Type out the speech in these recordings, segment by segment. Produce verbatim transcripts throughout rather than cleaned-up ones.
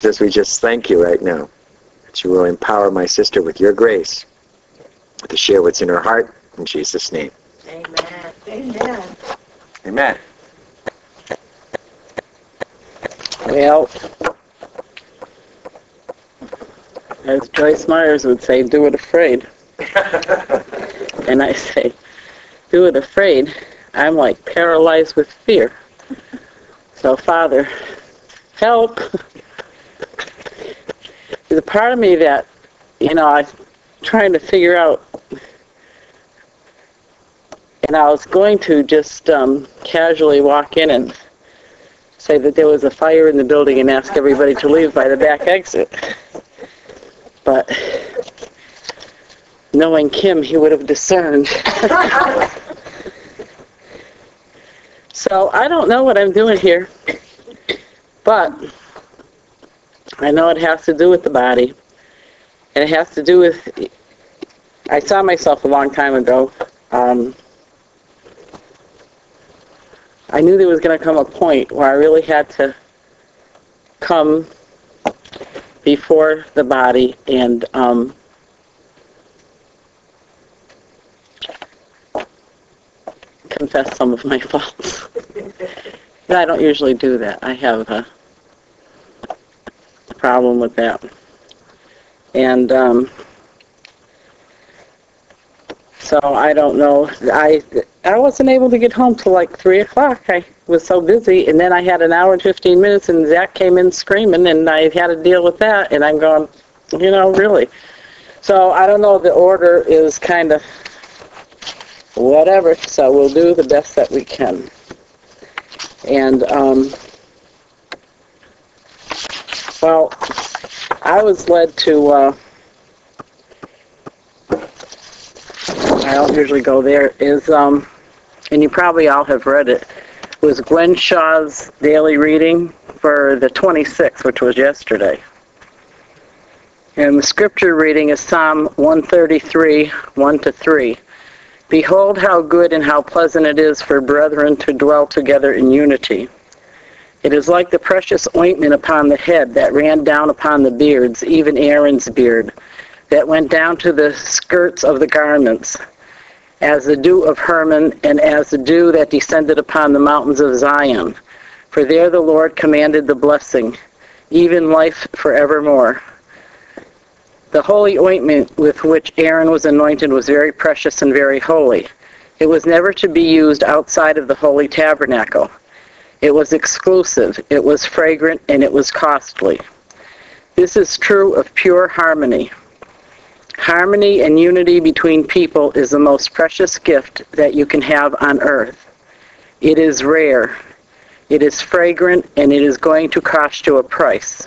Jesus, we just thank you right now that you will empower my sister with your grace to share what's in her heart. In Jesus' name. Amen. Amen. Amen. Well, as Joyce Myers would say, do it afraid. And I say, do it afraid. I'm like paralyzed with fear. So, Father, help. There's a part of me that, you know, I'm trying to figure out, and I was going to just um, casually walk in and say that there was a fire in the building and ask everybody to leave by the back exit. But knowing Kim, he would have discerned. So I don't know what I'm doing here, but I know it has to do with the body. And it has to do with, I saw myself a long time ago. Um, I knew there was going to come a point where I really had to come before the body and um, confess some of my faults. But I don't usually do that. I have a problem with that. And um, so I don't know. I I wasn't able to get home till like three o'clock. I was so busy, and then I had an hour and fifteen minutes, and Zach came in screaming, and I had to deal with that. And I'm going, you know, really. So I don't know. The order is kind of whatever. So we'll do the best that we can. And um, well, I was led to. Uh, I don't usually go there. Is um, and you probably all have read it. It was Glenn Shaw's daily reading for the twenty-sixth, which was yesterday. And the scripture reading is Psalm one thirty-three, one to three. Behold how good and how pleasant it is for brethren to dwell together in unity. It is like the precious ointment upon the head that ran down upon the beards, even Aaron's beard, that went down to the skirts of the garments, as the dew of Hermon, and as the dew that descended upon the mountains of Zion. For there the Lord commanded the blessing, even life forevermore. The holy ointment with which Aaron was anointed was very precious and very holy. It was never to be used outside of the holy tabernacle. It was exclusive, it was fragrant, and it was costly. This is true of pure harmony. Harmony and unity between people is the most precious gift that you can have on earth. It is rare, it is fragrant, and it is going to cost you a price.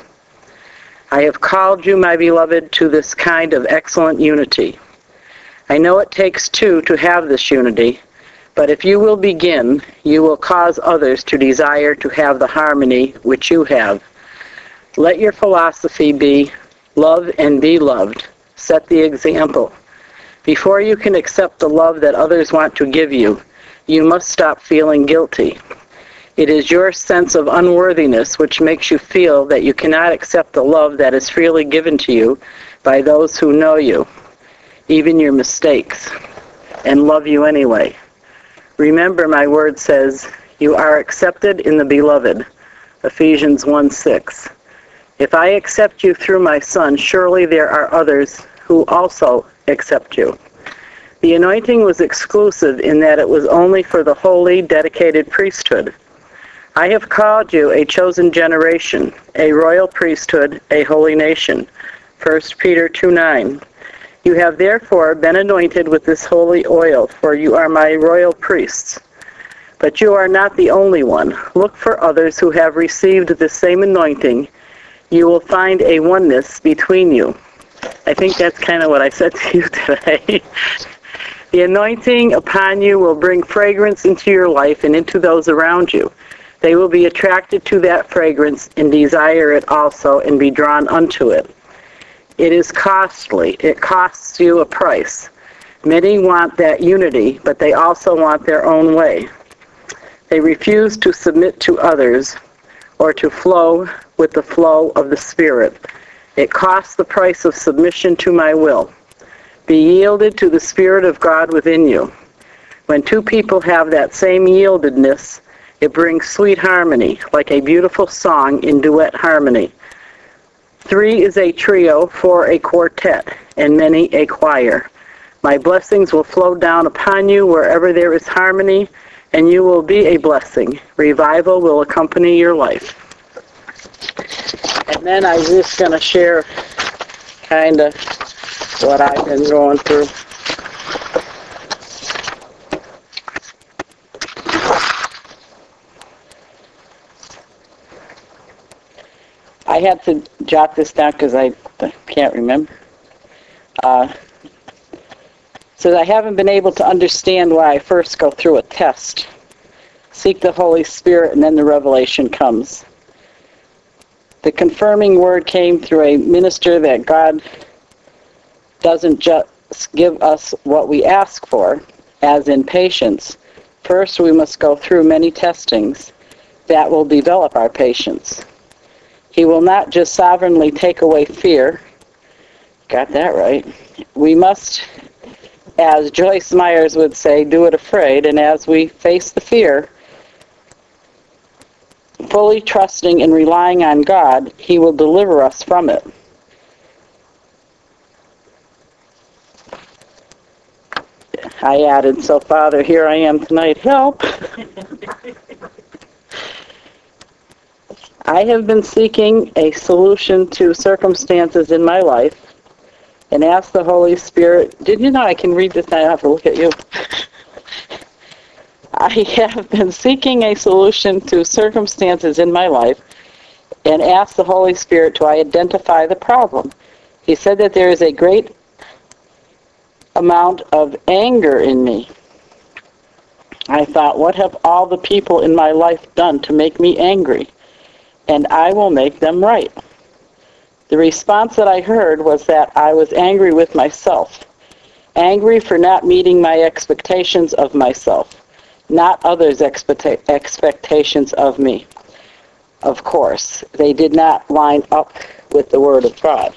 I have called you, my beloved, to this kind of excellent unity. I know it takes two to have this unity, but if you will begin, you will cause others to desire to have the harmony which you have. Let your philosophy be, love and be loved. Set the example. Before you can accept the love that others want to give you, you must stop feeling guilty. It is your sense of unworthiness which makes you feel that you cannot accept the love that is freely given to you by those who know you, even your mistakes, and love you anyway. Remember, my word says, you are accepted in the beloved, Ephesians one six. If I accept you through my Son, surely there are others who also accept you. The anointing was exclusive in that it was only for the holy, dedicated priesthood. I have called you a chosen generation, a royal priesthood, a holy nation. First Peter two nine. You have therefore been anointed with this holy oil, for you are my royal priests. But you are not the only one. Look for others who have received the same anointing. You will find a oneness between you. I think that's kind of what I said to you today. The anointing upon you will bring fragrance into your life and into those around you. They will be attracted to that fragrance and desire it also and be drawn unto it. It is costly. It costs you a price. Many want that unity, but they also want their own way. They refuse to submit to others, or to flow with the flow of the Spirit. It costs the price of submission to my will. Be yielded to the Spirit of God within you. When two people have that same yieldedness, it brings sweet harmony, like a beautiful song in duet harmony. Three is a trio, four a quartet, and many a choir. My blessings will flow down upon you wherever there is harmony, and you will be a blessing. Revival will accompany your life. And then I'm just going to share kind of what I've been going through. I had to jot this down because I can't remember. Uh, so I haven't been able to understand why I first go through a test. Seek the Holy Spirit, and then the revelation comes. The confirming word came through a minister that God doesn't just give us what we ask for, as in patience. First, we must go through many testings that will develop our patience. He will not just sovereignly take away fear. Got that right. We must, as Joyce Myers would say, do it afraid. And as we face the fear, fully trusting and relying on God, He will deliver us from it. I added, so Father, here I am tonight. Help! I have been seeking a solution to circumstances in my life and asked the Holy Spirit, did you know I can read this? I have to look at you. I have been seeking a solution to circumstances in my life and asked the Holy Spirit to identify the problem. He said that there is a great amount of anger in me. I thought, what have all the people in my life done to make me angry? And I will make them right. The response that I heard was that I was angry with myself, angry for not meeting my expectations of myself, not others' expecta- expectations of me. Of course, they did not line up with the Word of God.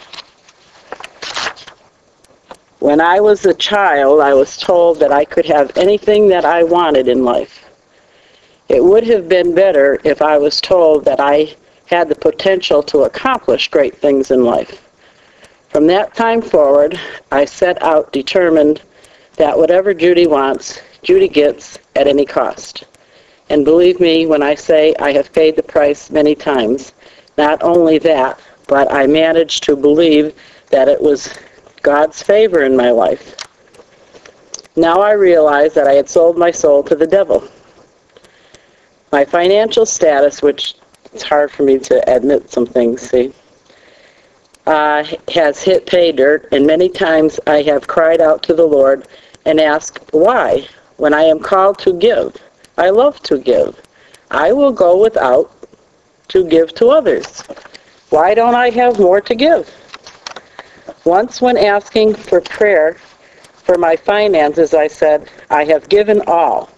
When I was a child, I was told that I could have anything that I wanted in life. It would have been better if I was told that I had the potential to accomplish great things in life. From that time forward, I set out determined that whatever Judy wants, Judy gets at any cost. And believe me when I say I have paid the price many times. Not only that, but I managed to believe that it was God's favor in my life. Now I realize that I had sold my soul to the devil. My financial status, which it's hard for me to admit some things, see, uh, has hit pay dirt, and many times I have cried out to the Lord and asked, why? When I am called to give, I love to give. I will go without to give to others. Why don't I have more to give? Once when asking for prayer for my finances, I said, I have given all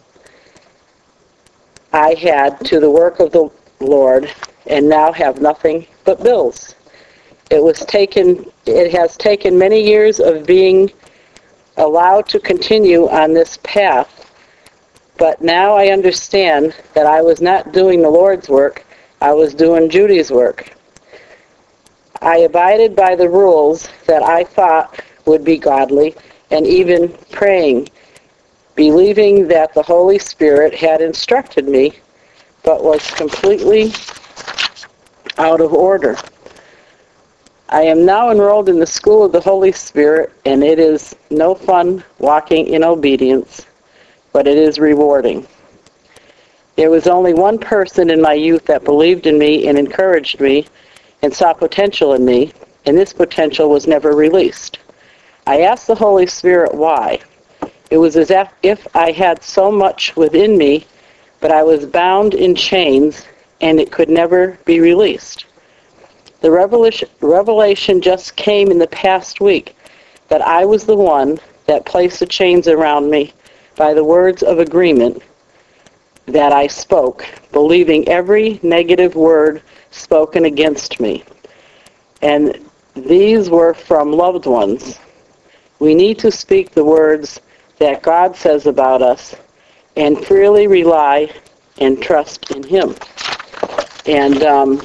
I had to the work of the Lord, and now have nothing but bills. It was taken, it has taken many years of being allowed to continue on this path, but now I understand that I was not doing the Lord's work, I was doing Judy's work. I abided by the rules that I thought would be godly, and even praying, believing that the Holy Spirit had instructed me, but was completely out of order. I am now enrolled in the School of the Holy Spirit, and it is no fun walking in obedience, but it is rewarding. There was only one person in my youth that believed in me and encouraged me and saw potential in me, and this potential was never released. I asked the Holy Spirit why. It was as if I had so much within me, but I was bound in chains, and it could never be released. The revelation, revelation just came in the past week that I was the one that placed the chains around me by the words of agreement that I spoke, believing every negative word spoken against me. And these were from loved ones. We need to speak the words that God says about us and freely rely and trust in Him. And um,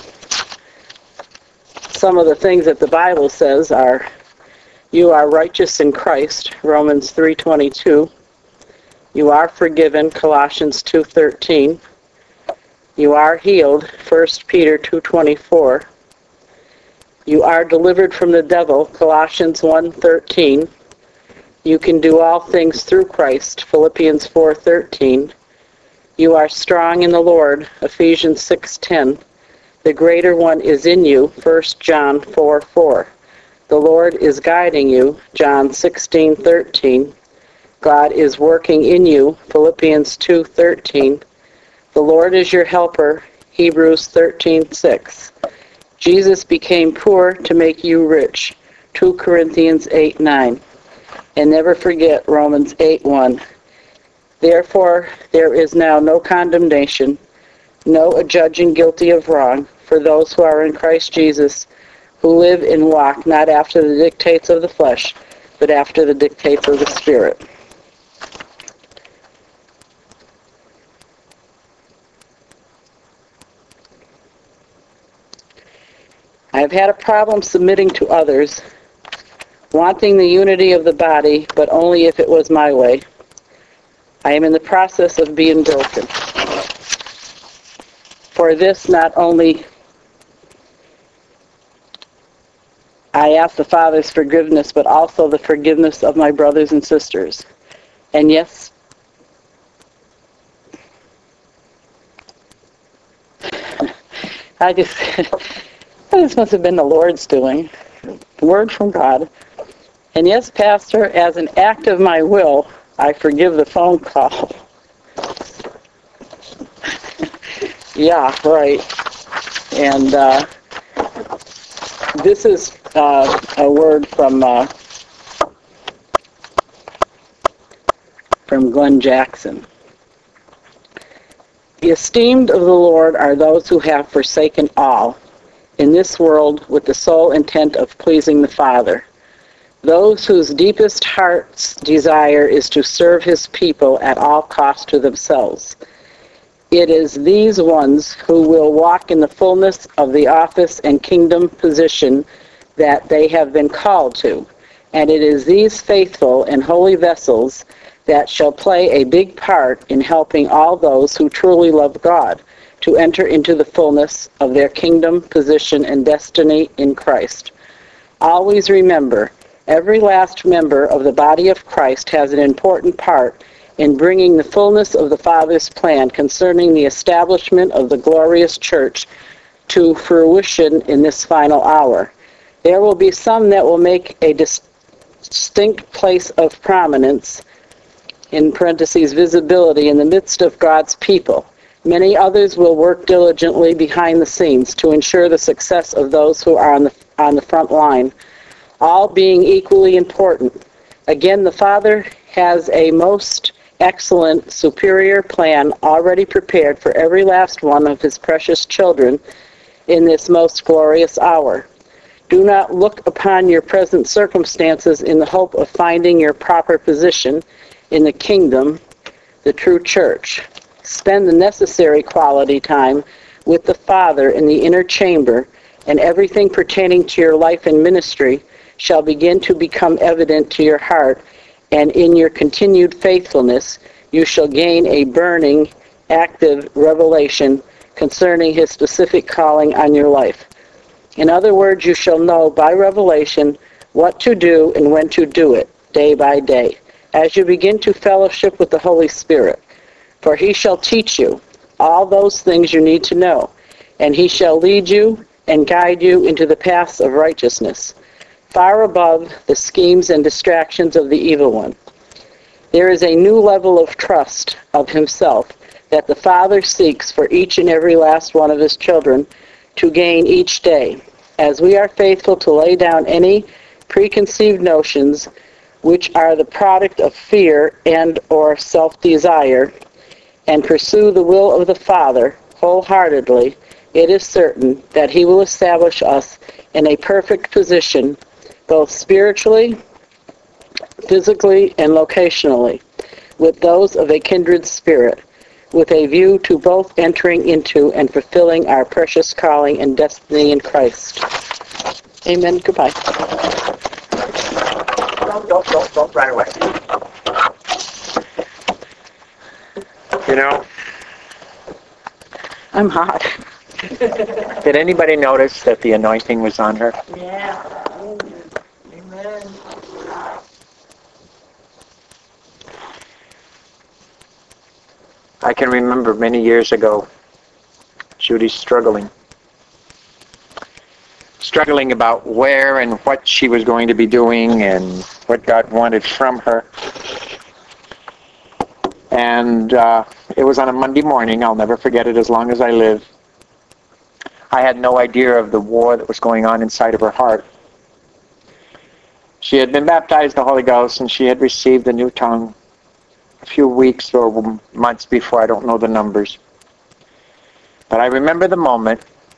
some of the things that the Bible says are, you are righteous in Christ, Romans three twenty-two. You are forgiven, Colossians two thirteen. You are healed, First Peter two twenty-four. You are delivered from the devil, Colossians one thirteen. You can do all things through Christ, Philippians four thirteen. You are strong in the Lord, Ephesians six ten. The greater one is in you, First John four four. The Lord is guiding you, John sixteen thirteen. God is working in you, Philippians two thirteen. The Lord is your helper, Hebrews thirteen six. Jesus became poor to make you rich, Second Corinthians eight nine. And never forget Romans eight one. Therefore, there is now no condemnation, no adjudging guilty of wrong for those who are in Christ Jesus, who live and walk not after the dictates of the flesh, but after the dictates of the Spirit. I have had a problem submitting to others, wanting the unity of the body, but only if it was my way. I am in the process of being broken. For this, not only I ask the Father's forgiveness, but also the forgiveness of my brothers and sisters. And yes, I just, this must have been the Lord's doing. Word from God. And yes, Pastor, as an act of my will, I forgive the phone call. Yeah, right. And uh, this is uh, a word from uh, from Glenn Jackson. The esteemed of the Lord are those who have forsaken all in this world with the sole intent of pleasing the Father. Those whose deepest heart's desire is to serve His people at all cost to themselves. It is these ones who will walk in the fullness of the office and kingdom position that they have been called to. And it is these faithful and holy vessels that shall play a big part in helping all those who truly love God to enter into the fullness of their kingdom position and destiny in Christ. Always remember, every last member of the body of Christ has an important part in bringing the fullness of the Father's plan concerning the establishment of the glorious church to fruition in this final hour. There will be some that will make a distinct place of prominence, in parentheses, visibility, in the midst of God's people. Many others will work diligently behind the scenes to ensure the success of those who are on the, on the front line, all being equally important. Again, the Father has a most excellent, superior plan already prepared for every last one of His precious children in this most glorious hour. Do not look upon your present circumstances in the hope of finding your proper position in the kingdom, the true church. Spend the necessary quality time with the Father in the inner chamber, and everything pertaining to your life and ministry shall begin to become evident to your heart, and in your continued faithfulness you shall gain a burning, active revelation concerning His specific calling on your life. In other words, you shall know by revelation what to do and when to do it, day by day, as you begin to fellowship with the Holy Spirit. For He shall teach you all those things you need to know, and He shall lead you and guide you into the paths of righteousness, far above the schemes and distractions of the evil one. There is a new level of trust of Himself that the Father seeks for each and every last one of His children to gain each day, as we are faithful to lay down any preconceived notions which are the product of fear and or self-desire, and pursue the will of the Father wholeheartedly, it is certain that he will establish us in a perfect position, both spiritually, physically, and locationally, with those of a kindred spirit, with a view to both entering into and fulfilling our precious calling and destiny in Christ. Amen. Goodbye. Don't, don't, don't, don't run away. You know, I'm hot. did anybody notice that the anointing was on her? Yeah. Amen. I can remember many years ago, Judy struggling. Struggling about where and what she was going to be doing and what God wanted from her. And uh, it was on a Monday morning. I'll never forget it as long as I live. I had no idea of the war that was going on inside of her heart. She had been baptized in the Holy Ghost and she had received a new tongue a few weeks or months before. I don't know the numbers. But I remember the moment,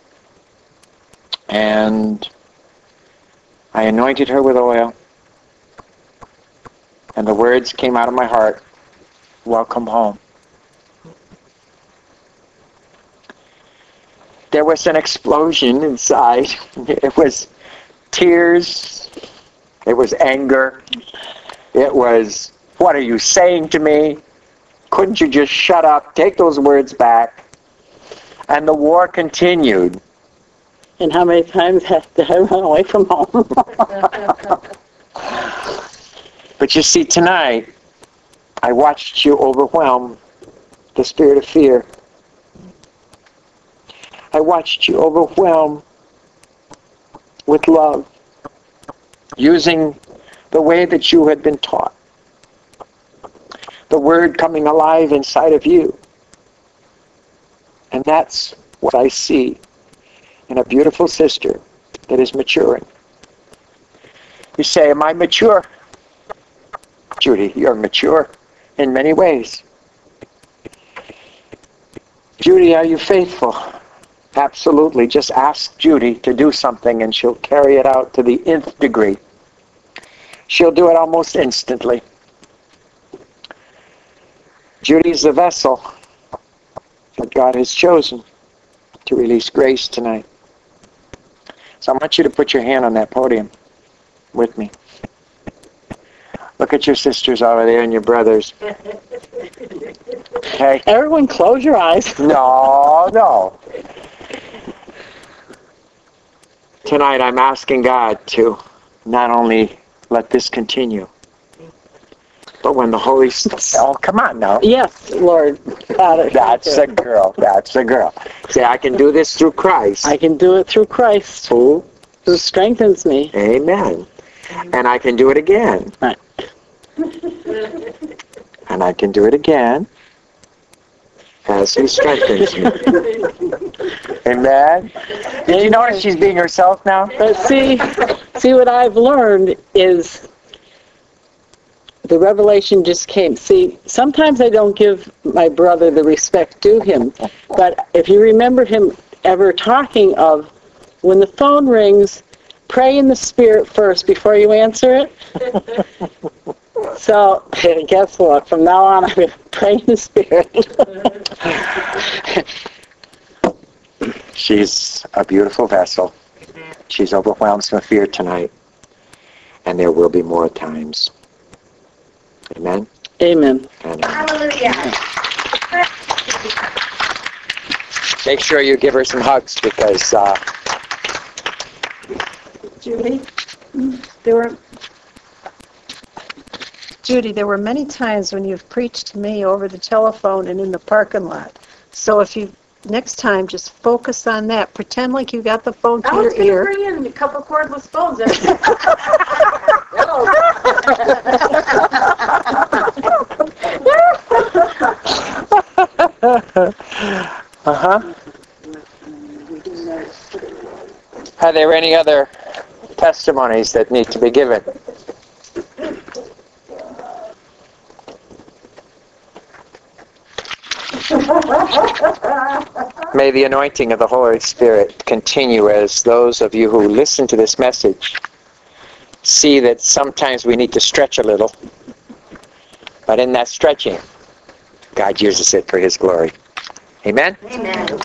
and I anointed her with oil, and the words came out of my heart, "Welcome home." There was an explosion inside. It was tears. It was anger. It was, "What are you saying to me? Couldn't you just shut up? Take those words back." And the war continued. And how many times have did I run away from home? But you see, tonight, I watched you overwhelm the spirit of fear. I watched you overwhelm with love, using the way that you had been taught. The word coming alive inside of you. And that's what I see in a beautiful sister that is maturing. You say, "Am I mature?" Judy, you're mature in many ways. Judy, are you faithful? Absolutely. Just ask Judy to do something and she'll carry it out to the nth degree. She'll do it almost instantly. Judy's the vessel that God has chosen to release grace tonight. So I want you to put your hand on that podium with me. Look at your sisters over there and your brothers. Okay? Everyone close your eyes. No, no. Tonight I'm asking God to not only let this continue, but when the Holy Spirit... Oh, come on now. Yes, Lord. Father. That's a girl. That's a girl. Say, I can do this through Christ. I can do it through Christ, Who? who strengthens me. Amen. And I can do it again. Right. And I can do it again as He strengthens me. Amen. Did you notice she's being herself now? But see, see what I've learned is the revelation just came. See, sometimes I don't give my brother the respect due him, but if you remember him ever talking of, when the phone rings, pray in the Spirit first before you answer it. So, guess what? From now on, I'm going to pray in the Spirit. She's a beautiful vessel. She's overwhelmed with fear tonight. And there will be more times. Amen? Amen. And, uh, Hallelujah. make sure you give her some hugs because... Uh, Judy, there were Judy, there were many times when you've preached to me over the telephone and in the parking lot. So if you next time just focus on that. Pretend like you got the phone to I your was going to ear. bring in a couple cordless phones. uh-huh. Are there any other testimonies that need to be given? May the anointing of the Holy Spirit continue as those of you who listen to this message see that sometimes we need to stretch a little, but in that stretching, God uses it for His glory. Amen? Amen.